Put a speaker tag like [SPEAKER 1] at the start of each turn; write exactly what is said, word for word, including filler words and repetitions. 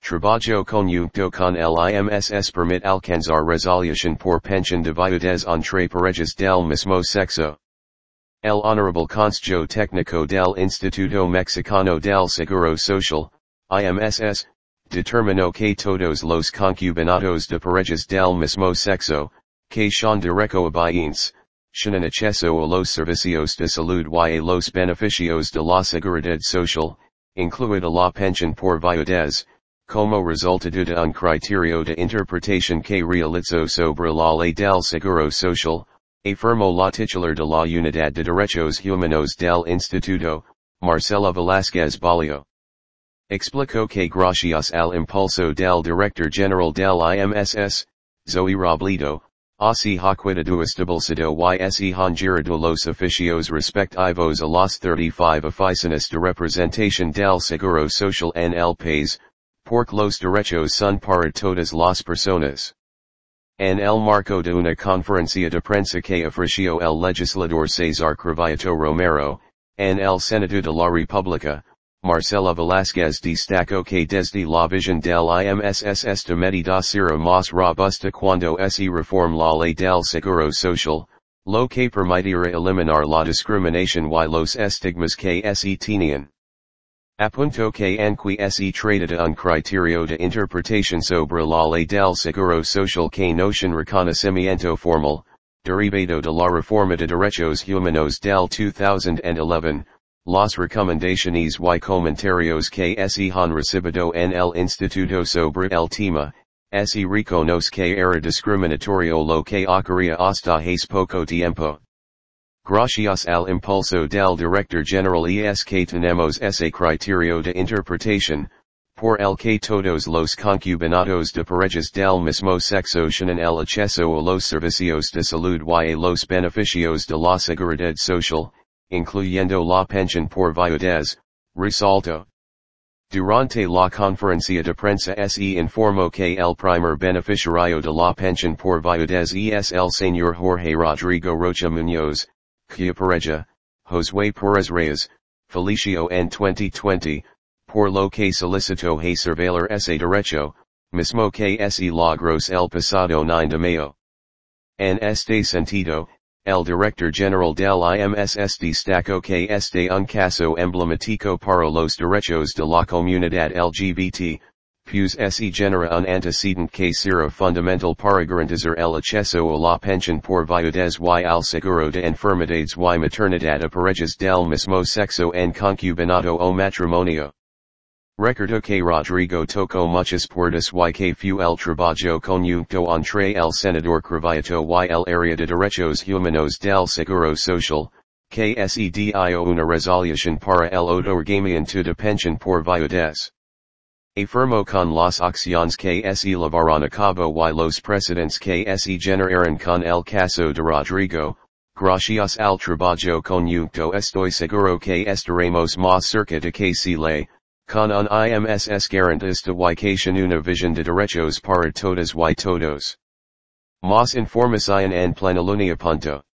[SPEAKER 1] Trabajo conjunto con el I M S S permite alcanzar resolución por pensión de viudez entre parejas del mismo sexo. El Honorable Consejo Técnico del Instituto Mexicano del Seguro Social, I M S S, determinó que todos los concubinatos de parejas del mismo sexo, que son derechohabientes, tienen acceso a los servicios de salud y a los beneficios de la seguridad social, incluida la pensión por viudez, como resultado de un criterio de interpretación que realizó sobre la ley del seguro social, afirmó la titular de la Unidad de Derechos Humanos del Instituto, Marcela Velázquez Balio. Explicó que gracias al impulso del director general del I M S S, Zoe Robledo, así ha cuidado estabilizado y se han girado los oficios respectivos a las treinta y cinco oficinas de representación del seguro social en el país, porque los derechos son para todas las personas. En el marco de una conferencia de prensa que ofreció el legislador César Cravioto Romero, en el Senado de la República, Marcela Velázquez destacó que desde la visión del I M S S esta medida será más robusta cuando se reforme la ley del seguro social, lo que permitirá eliminar la discriminación y los estigmas que se tenían. Apuntó que aunque se trata de un criterio de interpretación sobre la ley del seguro social que no tiene reconocimiento formal, derivado de la reforma de derechos humanos del dos mil once, las recomendaciones y comentarios que se han recibido en el instituto sobre el tema, se reconoce que era discriminatorio lo que ocurría hasta hace poco tiempo. Gracias al impulso del director general es que tenemos ese criterio de interpretación, por el que todos los concubinatos de parejas del mismo sexo tienen el acceso a los servicios de salud y a los beneficios de la seguridad social, incluyendo la pensión por viudez, resaltó. Durante la conferencia de prensa se informó que el primer beneficiario de la pensión por viudez es el señor Jorge Rodrigo Rocha Muñoz, cuya pareja, Josué Pérez Reyes, falleció en dos mil veinte, por lo que solicitó reservar ese derecho, mismo que se logró el pasado nueve de mayo. En este sentido, el director general del I M S S destacó que este un caso emblemático para los derechos de la comunidad L G B T, pues se genera un antecedente que será fundamental para garantizar el acceso a la pensión por viudez y al seguro de enfermedades y maternidad a parejas del mismo sexo en concubinato o matrimonio. Recordó que Rodrigo tocó muchas puertas y que fue el trabajo conjunto entre el senador Cravioto y el área de derechos humanos del seguro social, que se dio una resolución para el otorgamiento de pensión por viudez. Afirmó con las acciones que se llevaron a cabo y los precedentes que se generaron con el caso de Rodrigo, gracias al trabajo conjunto estoy seguro que estaremos más cerca de que se le, con un I M S S garantista y que tiene una visión de derechos para todas y todos. Más información en Plenilunea.